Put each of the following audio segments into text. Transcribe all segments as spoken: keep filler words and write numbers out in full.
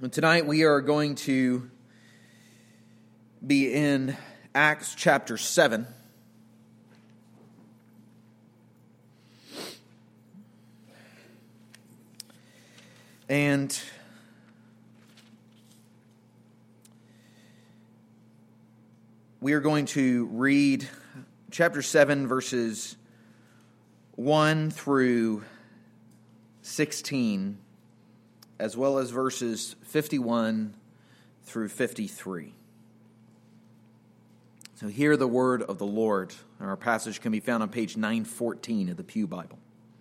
And tonight we are going to be in Acts chapter seven. And we are going to read chapter seven, verses one through sixteen, as well as verses fifty-one through fifty-three. So hear the word of the Lord. Our passage can be found on page nine fourteen of the Pew Bible.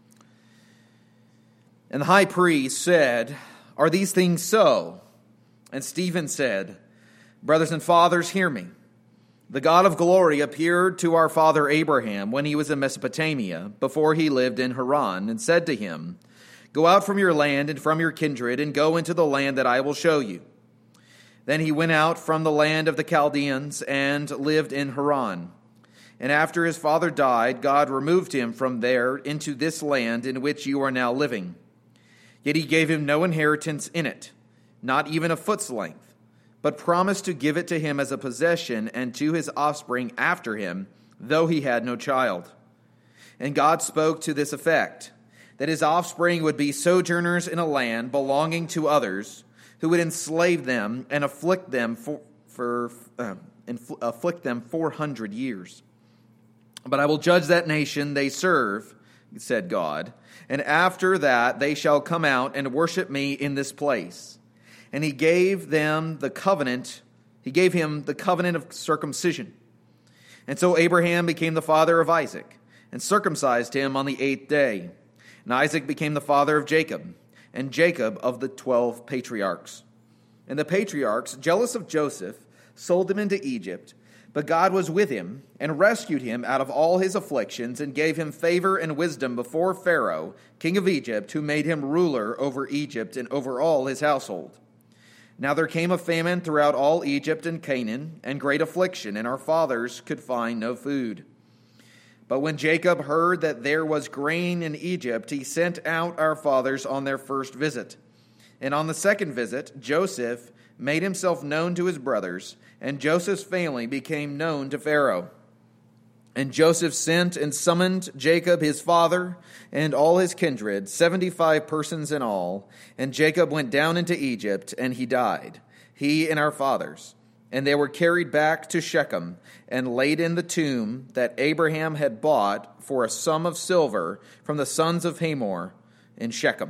And the high priest said, "Are these things so?" And Stephen said, "Brothers and fathers, hear me. The God of glory appeared to our father Abraham when he was in Mesopotamia, before he lived in Haran, and said to him, 'Go out from your land and from your kindred, and go into the land that I will show you.' Then he went out from the land of the Chaldeans and lived in Haran. And after his father died, God removed him from there into this land in which you are now living. Yet he gave him no inheritance in it, not even a foot's length, but promised to give it to him as a possession and to his offspring after him, though he had no child. And God spoke to this effect, that his offspring would be sojourners in a land belonging to others, who would enslave them and afflict them for, for uh, infl- afflict them four hundred years. But I will judge that nation they serve, said God, and after that they shall come out and worship me in this place. And he gave them the covenant, he gave him the covenant of circumcision. And so Abraham became the father of Isaac, and circumcised him on the eighth day. And Isaac became the father of Jacob, and Jacob of the twelve patriarchs. And the patriarchs, jealous of Joseph, sold him into Egypt. But God was with him, and rescued him out of all his afflictions, and gave him favor and wisdom before Pharaoh, king of Egypt, who made him ruler over Egypt and over all his household. Now there came a famine throughout all Egypt and Canaan, and great affliction, and our fathers could find no food. But when Jacob heard that there was grain in Egypt, he sent out our fathers on their first visit. And on the second visit, Joseph made himself known to his brothers, and Joseph's family became known to Pharaoh. And Joseph sent and summoned Jacob his father and all his kindred, seventy-five persons in all. And Jacob went down into Egypt, and he died, he and our fathers. And they were carried back to Shechem and laid in the tomb that Abraham had bought for a sum of silver from the sons of Hamor in Shechem."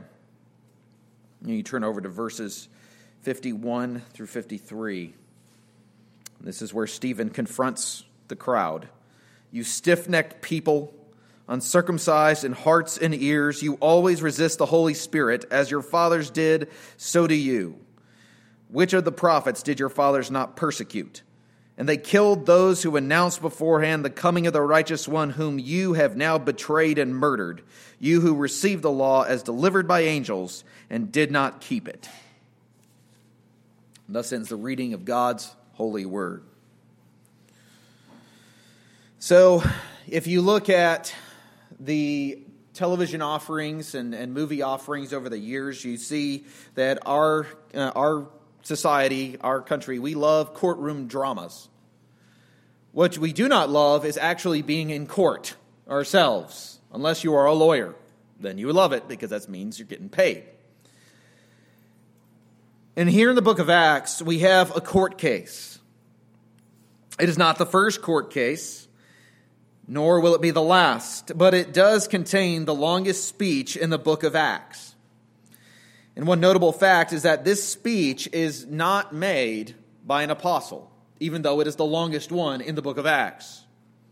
And you turn over to verses fifty-one through fifty-three. This is where Stephen confronts the crowd. "You stiff-necked people, uncircumcised in hearts and ears, you always resist the Holy Spirit, as your fathers did, so do you. Which of the prophets did your fathers not persecute? And they killed those who announced beforehand the coming of the righteous one, whom you have now betrayed and murdered, you who received the law as delivered by angels and did not keep it." And thus ends the reading of God's holy word. So, if you look at the television offerings and, and movie offerings over the years, you see that our uh, our society, our country, we love courtroom dramas. What we do not love is actually being in court ourselves, unless you are a lawyer. Then you love it, because that means you're getting paid. And here in the book of Acts, we have a court case. It is not the first court case, nor will it be the last, but it does contain the longest speech in the book of Acts. And one notable fact is that this speech is not made by an apostle, even though it is the longest one in the book of Acts.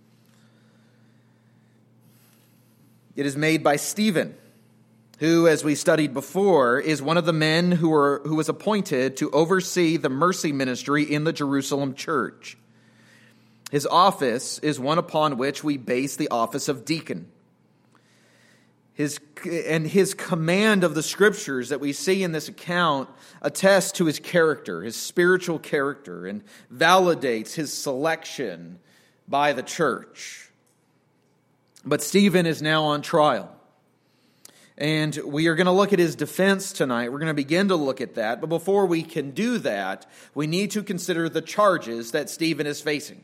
It is made by Stephen, who, as we studied before, is one of the men who were who was appointed to oversee the mercy ministry in the Jerusalem church. His office is one upon which we base the office of deacon. His, and his command of the scriptures that we see in this account attests to his character, his spiritual character, and validates his selection by the church. But Stephen is now on trial. And we are going to look at his defense tonight. We're going to begin to look at that. But before we can do that, we need to consider the charges that Stephen is facing.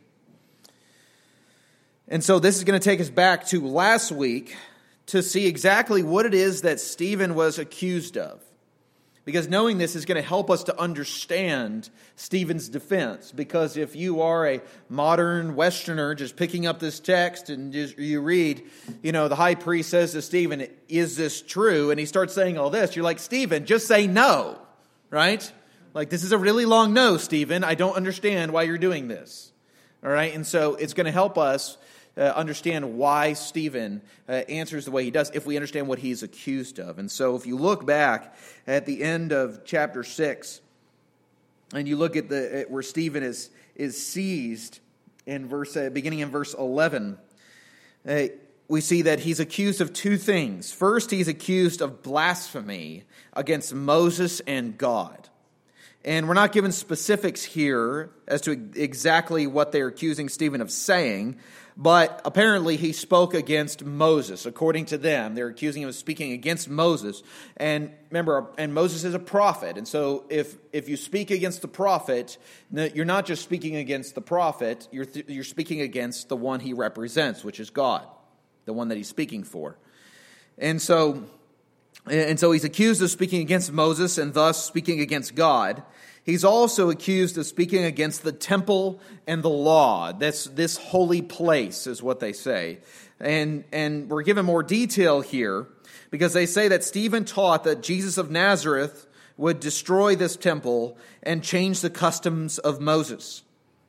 And so this is going to take us back to last week to see exactly what it is that Stephen was accused of. Because knowing this is going to help us to understand Stephen's defense. Because if you are a modern Westerner just picking up this text and just, you read, you know, the high priest says to Stephen, is this true? And he starts saying all this. You're like, Stephen, just say no, right? Like, this is a really long no, Stephen. I don't understand why you're doing this. All right, and so it's going to help us Uh, understand why Stephen uh, answers the way he does if we understand what he's accused of. And so if you look back at the end of chapter six and you look at the at where Stephen is is seized in verse uh, beginning in verse eleven, uh, we see that he's accused of two things. First, he's accused of blasphemy against Moses and God. And we're not given specifics here as to exactly what they're accusing Stephen of saying, but apparently he spoke against Moses, according to them. They're accusing him of speaking against Moses. And remember, and Moses is a prophet. And so if if you speak against the prophet, you're not just speaking against the prophet, you're th- you're speaking against the one he represents, which is God, the one that he's speaking for. And so and so he's accused of speaking against Moses and thus speaking against God. He's also accused of speaking against the temple and the law. That's this holy place is what they say. And, and we're given more detail here because they say that Stephen taught that Jesus of Nazareth would destroy this temple and change the customs of Moses.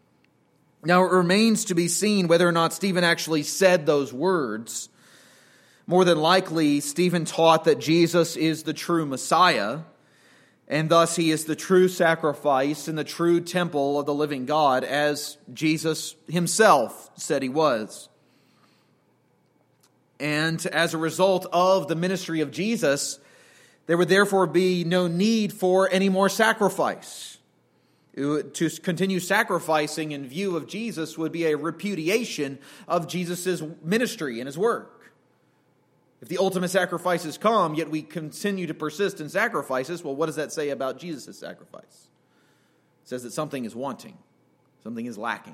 Now it remains to be seen whether or not Stephen actually said those words. More than likely, Stephen taught that Jesus is the true Messiah, and thus he is the true sacrifice and the true temple of the living God, as Jesus himself said he was. And as a result of the ministry of Jesus, there would therefore be no need for any more sacrifice. To continue sacrificing in view of Jesus would be a repudiation of Jesus' ministry and his work. If the ultimate sacrifices come, yet we continue to persist in sacrifices, well, what does that say about Jesus' sacrifice? It says that something is wanting. Something is lacking.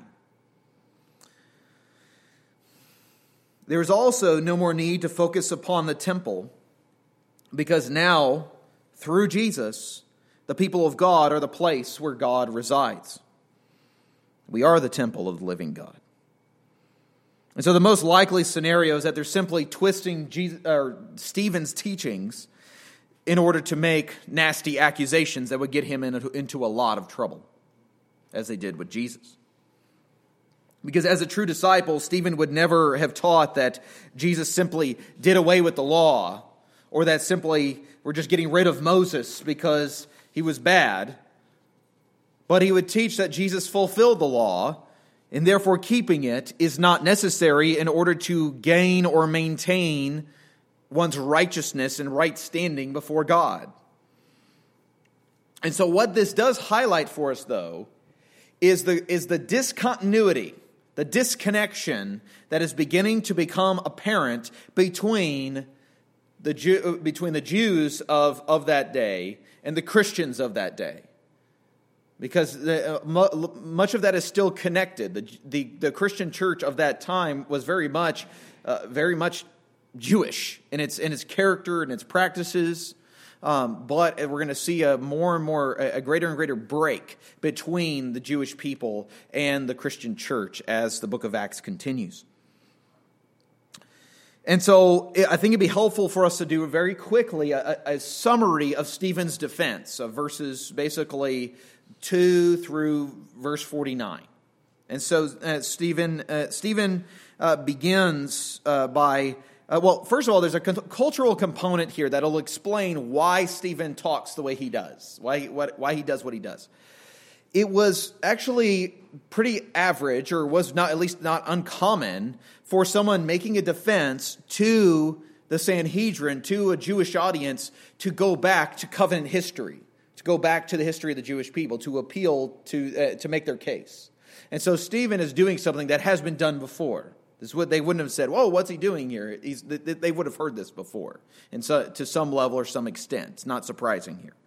There is also no more need to focus upon the temple, because now, through Jesus, the people of God are the place where God resides. We are the temple of the living God. And so the most likely scenario is that they're simply twisting Jesus, or Stephen's teachings in order to make nasty accusations that would get him into, into a lot of trouble, as they did with Jesus. Because as a true disciple, Stephen would never have taught that Jesus simply did away with the law, or that simply we're just getting rid of Moses because he was bad. But he would teach that Jesus fulfilled the law, and therefore keeping it is not necessary in order to gain or maintain one's righteousness and right standing before God. And so what this does highlight for us, though, is the, is the discontinuity, the disconnection that is beginning to become apparent between the Jew, between the Jews of, of that day and the Christians of that day. Because the, uh, much of that is still connected. The, the, the Christian church of that time was very much, uh, very much Jewish in its in its character and its practices. Um, but we're going to see a more and more, a greater and greater break between the Jewish people and the Christian church as the book of Acts continues. And so I think it'd be helpful for us to do very quickly a, a summary of Stephen's defense of verses basically two through verse forty-nine. And so uh, Stephen, uh, Stephen uh, begins uh, by, uh, well, first of all, there's a c- cultural component here that'll explain why Stephen talks the way he does, why, what, why he does what he does. It was actually pretty average, or was not at least not uncommon, for someone making a defense to the Sanhedrin, to a Jewish audience, to go back to covenant history, to go back to the history of the Jewish people, to appeal to uh, to make their case. And so Stephen is doing something that has been done before. This would they wouldn't have said, "Whoa, what's he doing here?" He's, they would have heard this before, and so to some level or some extent, it's not surprising here.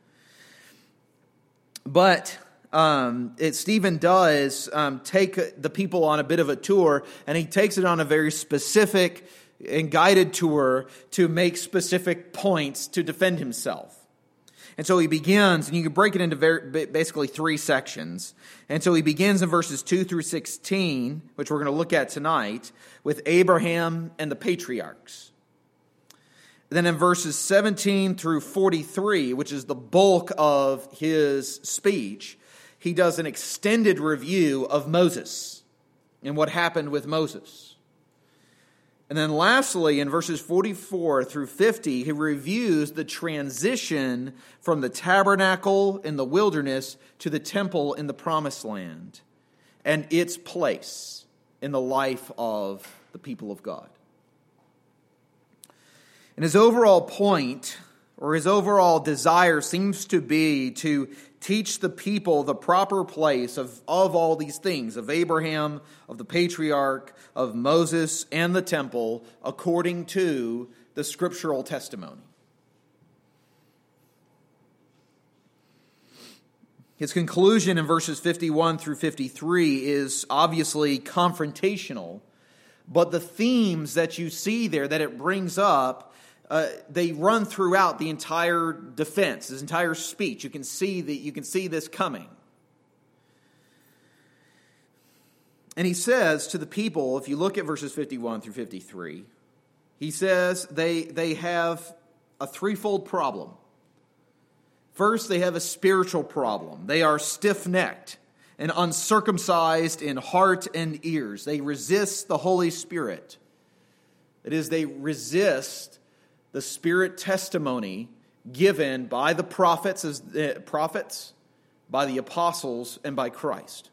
But um, it, Stephen does um, take the people on a bit of a tour, and he takes it on a very specific and guided tour to make specific points to defend himself. And so he begins, and you can break it into very, basically three sections. And so he begins in verses two through sixteen, which we're going to look at tonight, with Abraham and the patriarchs. Then in verses seventeen through forty-three, which is the bulk of his speech, he does an extended review of Moses and what happened with Moses. And then lastly, in verses forty-four through fifty, he reviews the transition from the tabernacle in the wilderness to the temple in the promised land and its place in the life of the people of God. And his overall point, or his overall desire, seems to be to teach the people the proper place of, of all these things, of Abraham, of the patriarch, of Moses, and the temple, according to the scriptural testimony. His conclusion in verses fifty-one through fifty-three is obviously confrontational, but the themes that you see there that it brings up, Uh, they run throughout the entire defense, this entire speech. You can see that you can see this coming. And he says to the people, if you look at verses fifty-one through fifty-three, he says they they have a threefold problem. First, they have a spiritual problem. They are stiff-necked and uncircumcised in heart and ears. They resist the Holy Spirit. That is, they resist the Spirit testimony given by the prophets, as uh, prophets, by the apostles, and by Christ.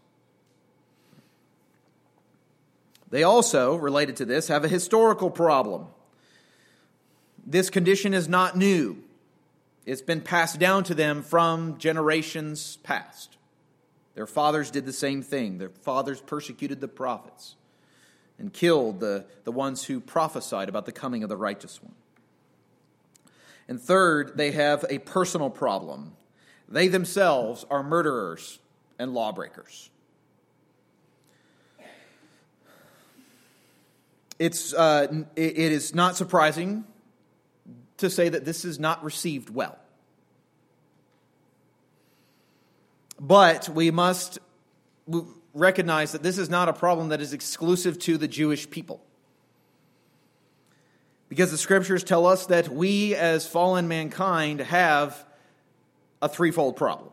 They also, related to this, have a historical problem. This condition is not new. It's been passed down to them from generations past. Their fathers did the same thing. Their fathers persecuted the prophets and killed the, the ones who prophesied about the coming of the righteous one. And third, they have a personal problem. They themselves are murderers and lawbreakers. It's uh, it is not surprising to say that this is not received well. But we must recognize that this is not a problem that is exclusive to the Jewish people. Because the scriptures tell us that we as fallen mankind have a threefold problem.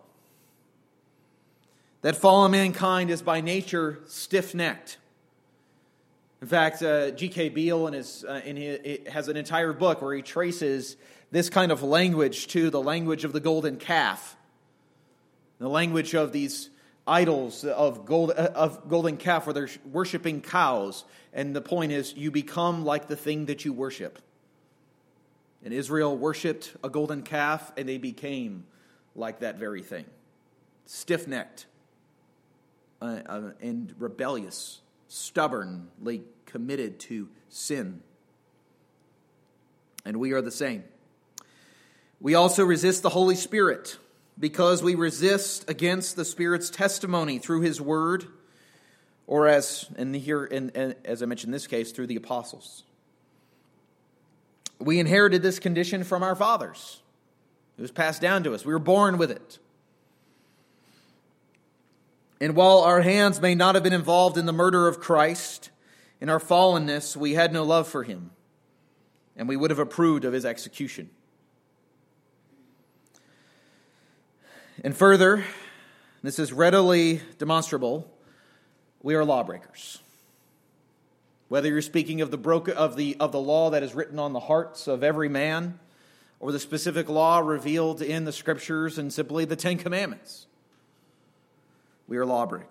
That fallen mankind is by nature stiff-necked. In fact, uh, G K Beale in his, uh, in his, has an entire book where he traces this kind of language to the language of the golden calf. The language of these idols of gold of golden calf where they're worshiping cows. And the point is, you become like the thing that you worship. And Israel worshipped a golden calf, and they became like that very thing. Stiff-necked uh, uh, and rebellious, stubbornly committed to sin. And we are the same. We also resist the Holy Spirit because we resist against the Spirit's testimony through His Word, or as in here, in, in, as I mentioned in this case, through the apostles. We inherited this condition from our fathers. It was passed down to us. We were born with it. And while our hands may not have been involved in the murder of Christ, in our fallenness, we had no love for Him, and we would have approved of His execution. And further, this is readily demonstrable, we are lawbreakers. Whether you're speaking of the broken of the of the law that is written on the hearts of every man, or the specific law revealed in the Scriptures and simply the Ten Commandments, we are lawbreakers.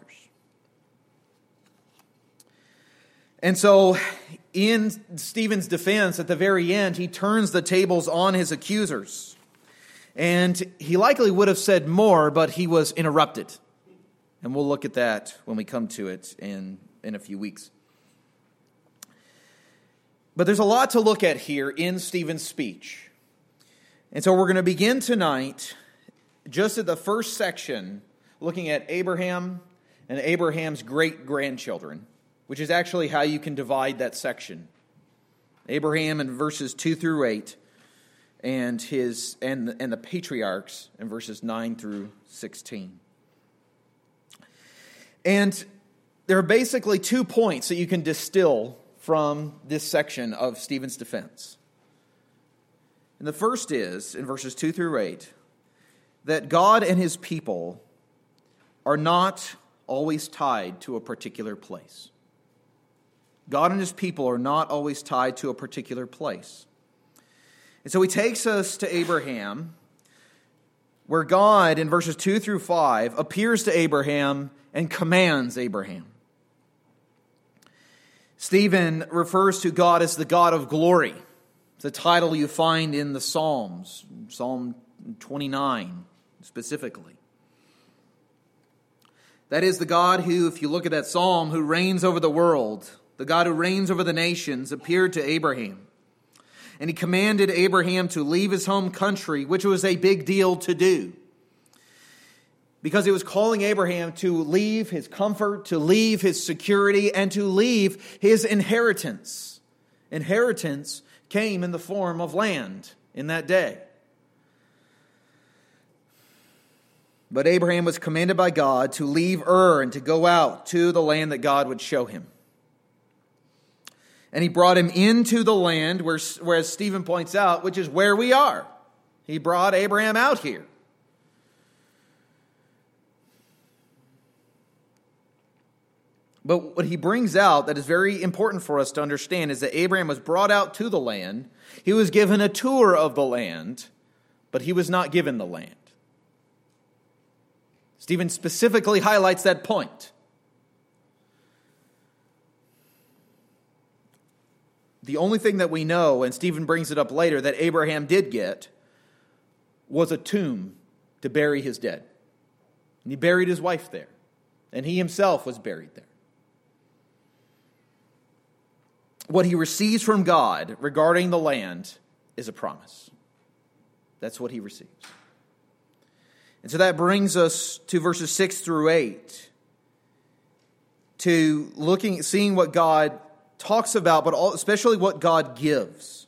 And so, in Stephen's defense, at the very end, he turns the tables on his accusers. And he likely would have said more, but he was interrupted. And we'll look at that when we come to it in, in a few weeks. But there's a lot to look at here in Stephen's speech. And so we're going to begin tonight just at the first section, looking at Abraham and Abraham's great-grandchildren, which is actually how you can divide that section. Abraham in verses two through eight, and his and, and the patriarchs in verses nine through sixteen. And there are basically two points that you can distill from this section of Stephen's defense. And the first is, in verses two through eight, that God and his people are not always tied to a particular place. God and his people are not always tied to a particular place. And so he takes us to Abraham, where God, in verses two through five, appears to Abraham and commands Abraham. Stephen refers to God as the God of glory. It's a title you find in the Psalms, Psalm twenty-nine specifically. That is the God who, if you look at that psalm, who reigns over the world, the God who reigns over the nations, appeared to Abraham. And he commanded Abraham to leave his home country, which was a big deal to do. Because he was calling Abraham to leave his comfort, to leave his security, and to leave his inheritance. Inheritance came in the form of land in that day. But Abraham was commanded by God to leave Ur and to go out to the land that God would show him. And he brought him into the land, where, where, as Stephen points out, which is where we are. He brought Abraham out here. But what he brings out that is very important for us to understand is that Abraham was brought out to the land. He was given a tour of the land, but he was not given the land. Stephen specifically highlights that point. The only thing that we know, and Stephen brings it up later, that Abraham did get was a tomb to bury his dead. And he buried his wife there. And he himself was buried there. What he receives from God regarding the land is a promise. That's what he receives. And so that brings us to verses six through eight, to looking, seeing what God talks about, but especially what God gives.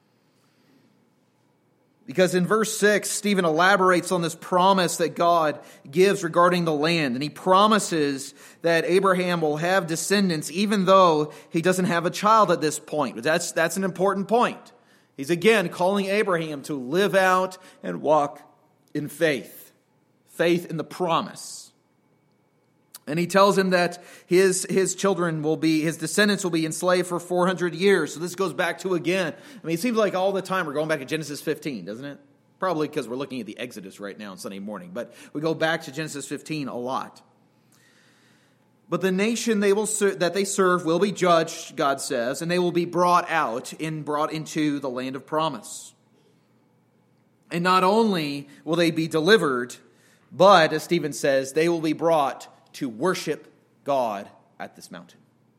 Because in verse six, Stephen elaborates on this promise that God gives regarding the land. And he promises that Abraham will have descendants even though he doesn't have a child at this point. But that's, that's an important point. He's again calling Abraham to live out and walk in faith. Faith in the promise. And he tells him that his, his children will be, his descendants will be enslaved for four hundred years. So this goes back to, again, I mean, it seems like all the time we're going back to Genesis fifteen, doesn't it? Probably because we're looking at the Exodus right now on Sunday morning. But we go back to Genesis fifteen a lot. But the nation they will ser- that they serve will be judged, God says, and they will be brought out and brought into the land of promise. And not only will they be delivered, but, as Stephen says, they will be brought to worship God at this mountain.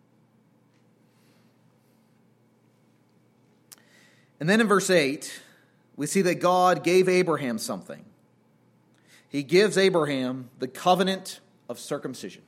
And then in verse eight, we see that God gave Abraham something. He gives Abraham the covenant of circumcision.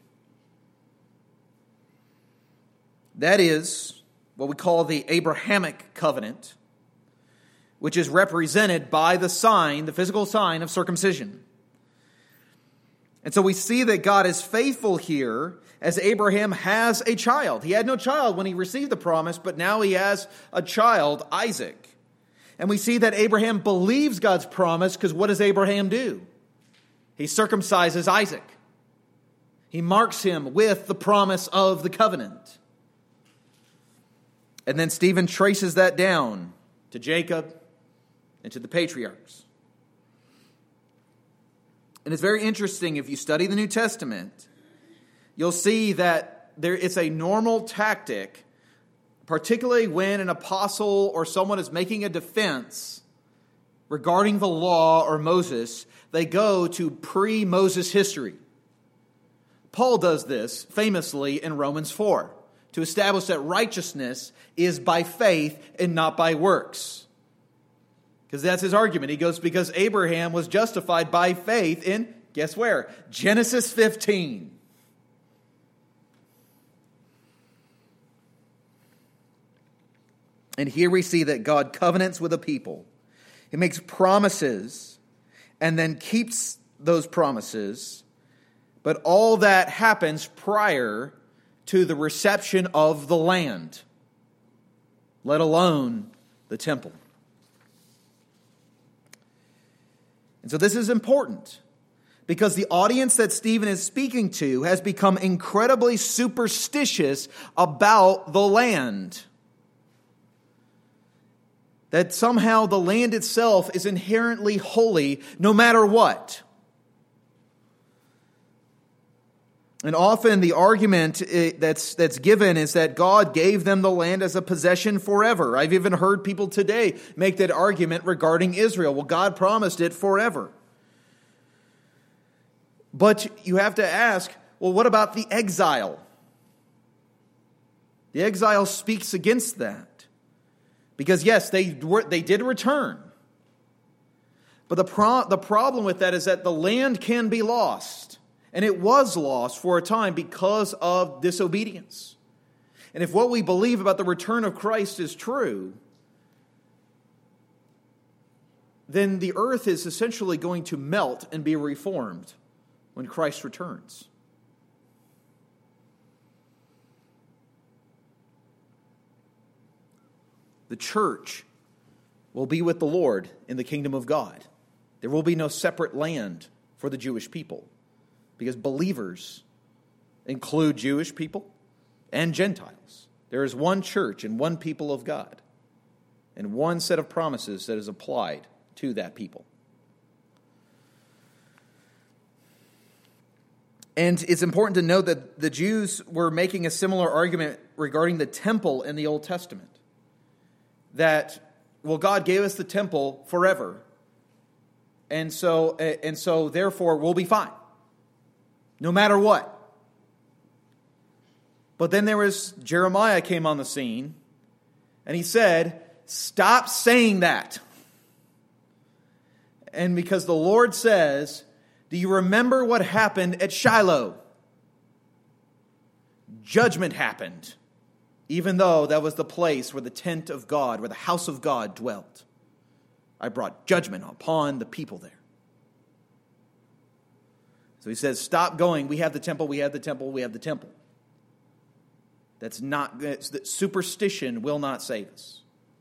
That is what we call the Abrahamic covenant, which is represented by the sign, the physical sign of circumcision. And so we see that God is faithful here as Abraham has a child. He had no child when he received the promise, but now he has a child, Isaac. And we see that Abraham believes God's promise because what does Abraham do? He circumcises Isaac. He marks him with the promise of the covenant. And then Stephen traces that down to Jacob and to the patriarchs. And it's very interesting, if you study the New Testament, you'll see that there it's a normal tactic, particularly when an apostle or someone is making a defense regarding the law or Moses, they go to pre-Moses history. Paul does this famously in Romans four. to establish that righteousness is by faith and not by works. Because that's his argument. He goes, because Abraham was justified by faith in, guess where? Genesis fifteen. And here we see that God covenants with a people. He makes promises and then keeps those promises. But all that happens prior to the reception of the land, let alone the temple. And so this is important because the audience that Stephen is speaking to has become incredibly superstitious about the land. That somehow the land itself is inherently holy no matter what. And often the argument that's that's given is that God gave them the land as a possession forever. I've even heard people today make that argument regarding Israel. Well, God promised it forever. But you have to ask, well, what about the exile? The exile speaks against that. Because yes, they were, they did return. But the pro- the problem with that is that the land can be lost. And it was lost for a time because of disobedience. And if what we believe about the return of Christ is true, then the earth is essentially going to melt and be reformed when Christ returns. The church will be with the Lord in the kingdom of God. There will be no separate land for the Jewish people because believers include Jewish people and Gentiles. There is one church and one people of God and one set of promises that is applied to that people. And it's important to note that the Jews were making a similar argument regarding the temple in the Old Testament. That, well, God gave us the temple forever. And so, and so therefore, we'll be fine. No matter what. But then there was, Jeremiah came on the scene. And he said, stop saying that. And because the Lord says, do you remember what happened at Shiloh? Judgment happened. Even though that was the place where the tent of God, where the house of God dwelt. I brought judgment upon the people there. So he says, stop going. We have the temple, we have the temple, we have the temple. That's not, that's, that superstition will not save us.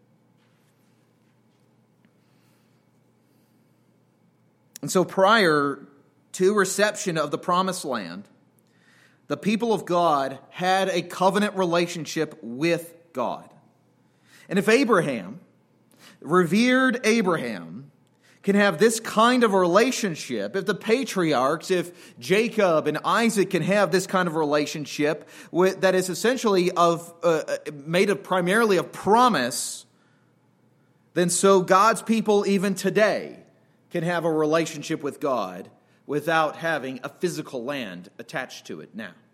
And so prior to reception of the promised land, the people of God had a covenant relationship with God. And if Abraham, revered Abraham, can have this kind of a relationship, if the patriarchs, if Jacob and Isaac can have this kind of relationship with, that is essentially of uh, made of primarily of promise, then so God's people even today can have a relationship with God without having a physical land attached to it now.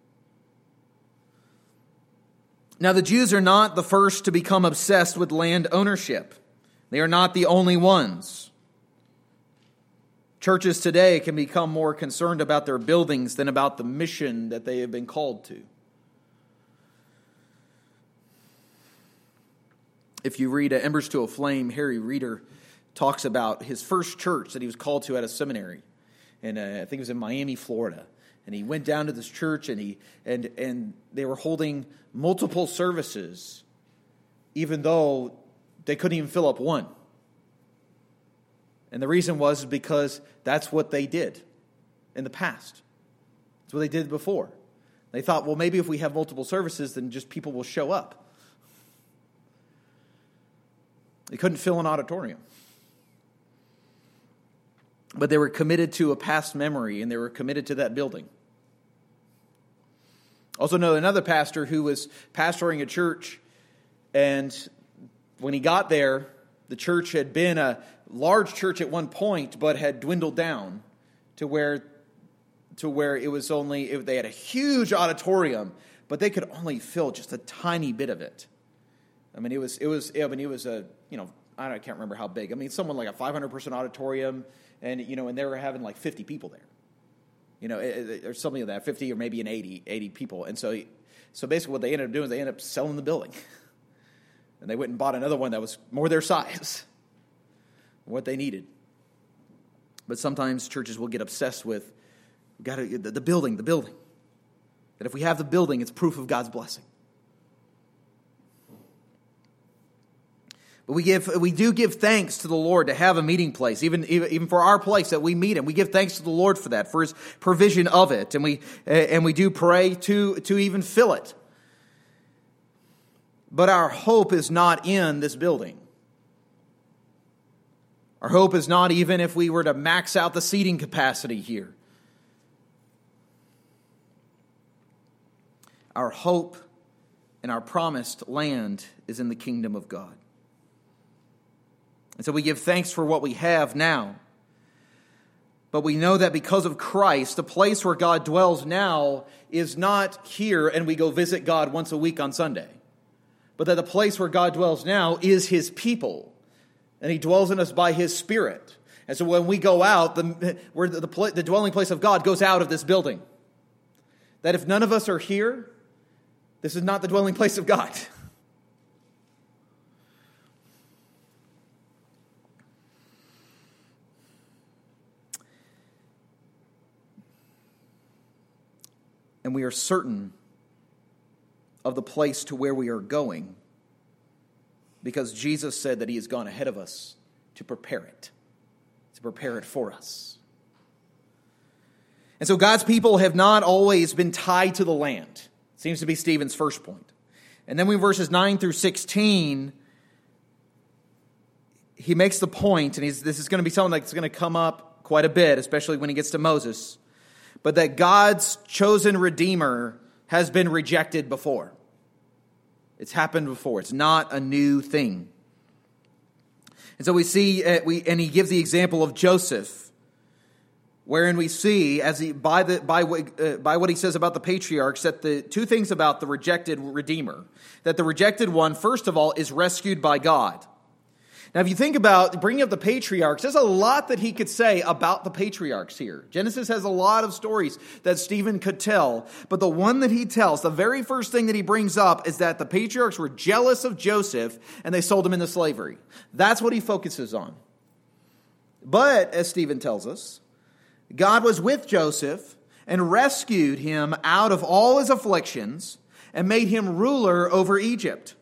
Now, the Jews are not the first to become obsessed with land ownership. They are not the only ones. Churches today can become more concerned about their buildings than about the mission that they have been called to. If you read Embers to a Flame, Harry Reeder talks about his first church that he was called to at a seminary. And uh, I think it was in Miami, Florida. And he went down to this church and he and and they were holding multiple services, even though they couldn't even fill up one. And the reason was because that's what they did in the past. That's what they did before. They thought, well, maybe if we have multiple services, then just people will show up. They couldn't fill an auditorium. But they were committed to a past memory, and they were committed to that building. Also know another pastor who was pastoring a church, and when he got there, the church had been a large church at one point, but had dwindled down to where to where it was only, they had a huge auditorium, but they could only fill just a tiny bit of it. I mean, it was, it was, I mean, it was a, you know, I, don't, I can't remember how big. I mean, someone like a five hundred person auditorium, and, you know, and they were having like fifty people there. You know, it, it, or something like that, fifty or maybe an eighty, eighty people. And so, so basically what they ended up doing is they ended up selling the building. And they went and bought another one that was more their size, what they needed. But sometimes churches will get obsessed with, we've got to, the, the building, the building. That if we have the building, it's proof of God's blessing. But we give, we do give thanks to the Lord to have a meeting place, even, even, even for our place that we meet in. We give thanks to the Lord for that, for His provision of it. And we, and we do pray to, to even fill it. But our hope is not in this building. Our hope is not even if we were to max out the seating capacity here. Our hope and our promised land is in the kingdom of God. And so we give thanks for what we have now. But we know that because of Christ, the place where God dwells now is not here and we go visit God once a week on Sunday. But that the place where God dwells now is His people. And He dwells in us by His Spirit. And so when we go out, the, where the, the, the dwelling place of God goes out of this building. That if none of us are here, this is not the dwelling place of God. And we are certain of the place to where we are going because Jesus said that He has gone ahead of us to prepare it, to prepare it for us. And so God's people have not always been tied to the land. Seems to be Stephen's first point. And then in verses nine through sixteen, he makes the point, and he's, this is going to be something that's going to come up quite a bit, especially when he gets to Moses, but that God's chosen Redeemer has been rejected before. It's happened before. It's not a new thing. And so we see, uh, we, and he gives the example of Joseph, wherein we see, as he by the by uh, by what he says about the patriarchs, that the two things about the rejected Redeemer, that the rejected one, first of all, is rescued by God. Now, if you think about bringing up the patriarchs, there's a lot that he could say about the patriarchs here. Genesis has a lot of stories that Stephen could tell, but the one that he tells, the very first thing that he brings up is that the patriarchs were jealous of Joseph and they sold him into slavery. That's what he focuses on. But, as Stephen tells us, God was with Joseph and rescued him out of all his afflictions and made him ruler over Egypt.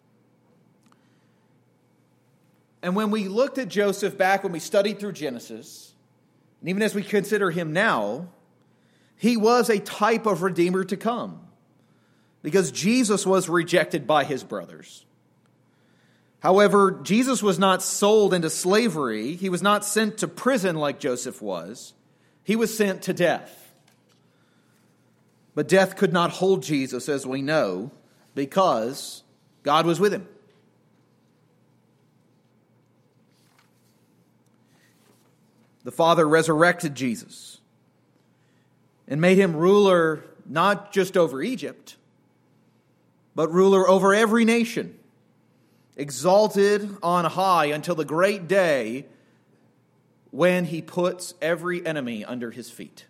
And when we looked at Joseph back when we studied through Genesis, and even as we consider him now, he was a type of Redeemer to come. Because Jesus was rejected by his brothers. However, Jesus was not sold into slavery. He was not sent to prison like Joseph was. He was sent to death. But death could not hold Jesus, as we know, because God was with him. The Father resurrected Jesus and made him ruler not just over Egypt, but ruler over every nation, exalted on high until the great day when he puts every enemy under his feet.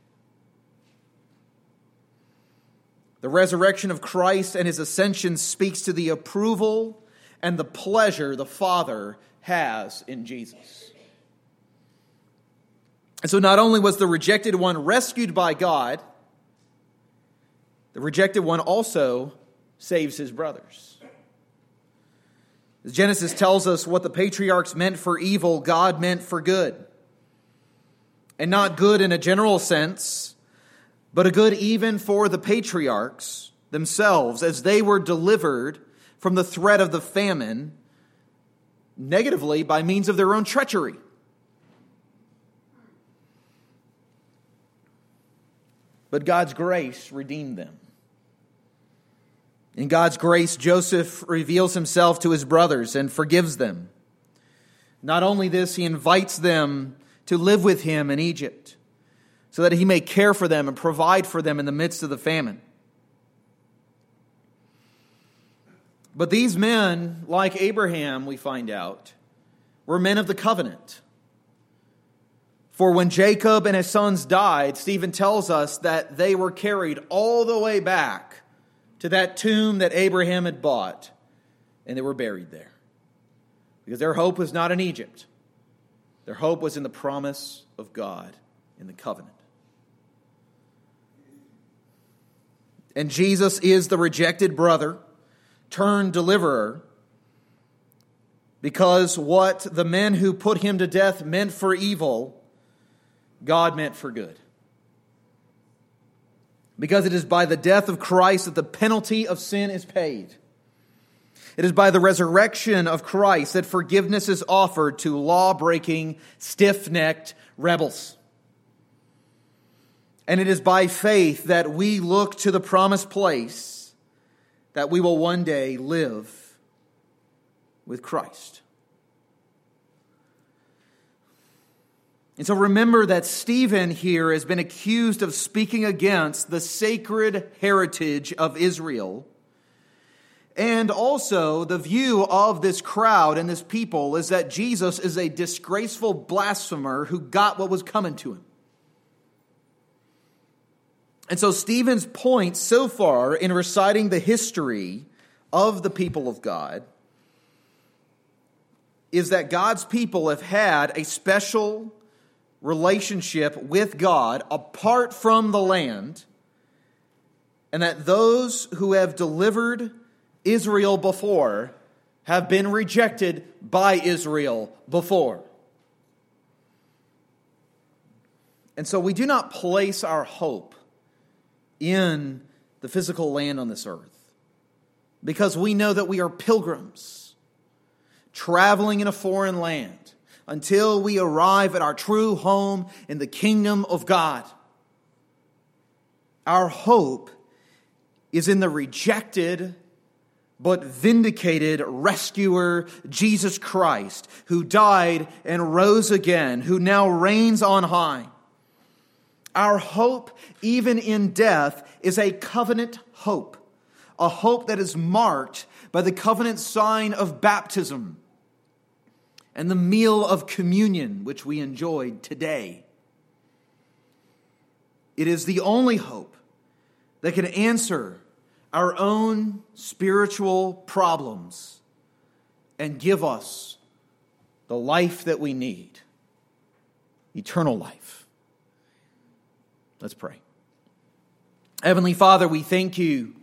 The resurrection of Christ and his ascension speaks to the approval and the pleasure the Father has in Jesus. And so not only was the rejected one rescued by God, the rejected one also saves his brothers. As Genesis tells us what the patriarchs meant for evil, God meant for good. And not good in a general sense, but a good even for the patriarchs themselves as they were delivered from the threat of the famine negatively by means of their own treachery. But God's grace redeemed them. In God's grace, Joseph reveals himself to his brothers and forgives them. Not only this, he invites them to live with him in Egypt so that he may care for them and provide for them in the midst of the famine. But these men, like Abraham, we find out, were men of the covenant. For when Jacob and his sons died, Stephen tells us that they were carried all the way back to that tomb that Abraham had bought, and they were buried there. Because their hope was not in Egypt. Their hope was in the promise of God in the covenant. And Jesus is the rejected brother turned deliverer, because what the men who put him to death meant for evil, God meant for good. Because it is by the death of Christ that the penalty of sin is paid. It is by the resurrection of Christ that forgiveness is offered to law-breaking, stiff-necked rebels. And it is by faith that we look to the promised place that we will one day live with Christ. And so remember that Stephen here has been accused of speaking against the sacred heritage of Israel. And also the view of this crowd and this people is that Jesus is a disgraceful blasphemer who got what was coming to him. And so Stephen's point so far in reciting the history of the people of God is that God's people have had a special relationship with God apart from the land, and that those who have delivered Israel before have been rejected by Israel before. And so we do not place our hope in the physical land on this earth, because we know that we are pilgrims traveling in a foreign land until we arrive at our true home in the kingdom of God. Our hope is in the rejected but vindicated rescuer, Jesus Christ, who died and rose again, who now reigns on high. Our hope, even in death, is a covenant hope, a hope that is marked by the covenant sign of baptism and the meal of communion which we enjoyed today. It is the only hope that can answer our own spiritual problems and give us the life that we need, eternal life. Let's pray. Heavenly Father, we thank you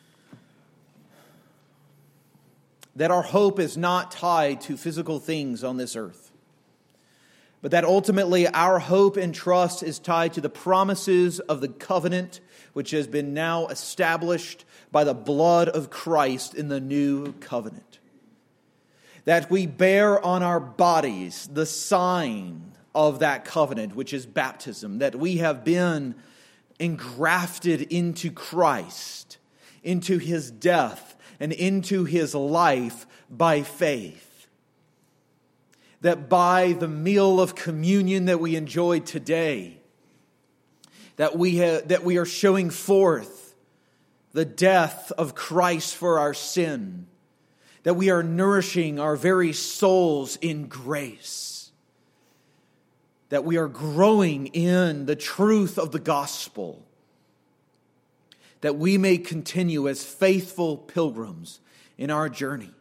that our hope is not tied to physical things on this earth, but that ultimately our hope and trust is tied to the promises of the covenant which has been now established by the blood of Christ in the new covenant. That we bear on our bodies the sign of that covenant, which is baptism, that we have been engrafted into Christ, into his death, and into his life by faith. That by the meal of communion that we enjoyed today, that we have, that we are showing forth the death of Christ for our sin, that we are nourishing our very souls in grace, that we are growing in the truth of the gospel, that we may continue as faithful pilgrims in our journey.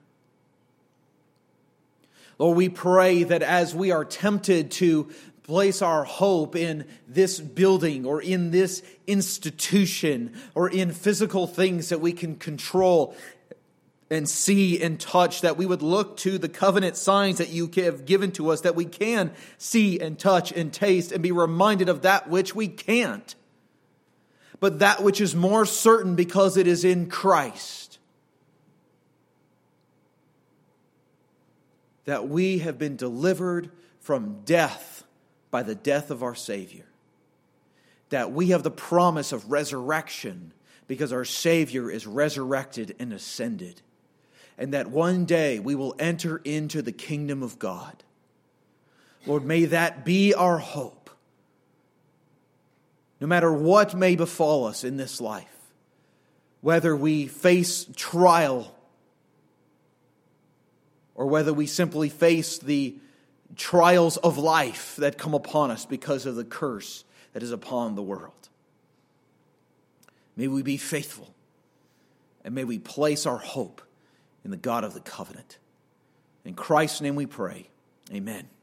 Lord, we pray that as we are tempted to place our hope in this building or in this institution or in physical things that we can control and see and touch, that we would look to the covenant signs that you have given to us, that we can see and touch and taste and be reminded of that which we can't, but that which is more certain because it is in Christ. That we have been delivered from death by the death of our Savior. That we have the promise of resurrection because our Savior is resurrected and ascended. And that one day we will enter into the kingdom of God. Lord, may that be our hope. No matter what may befall us in this life, whether we face trial or whether we simply face the trials of life that come upon us because of the curse that is upon the world. May we be faithful, and may we place our hope in the God of the covenant. In Christ's name we pray. Amen.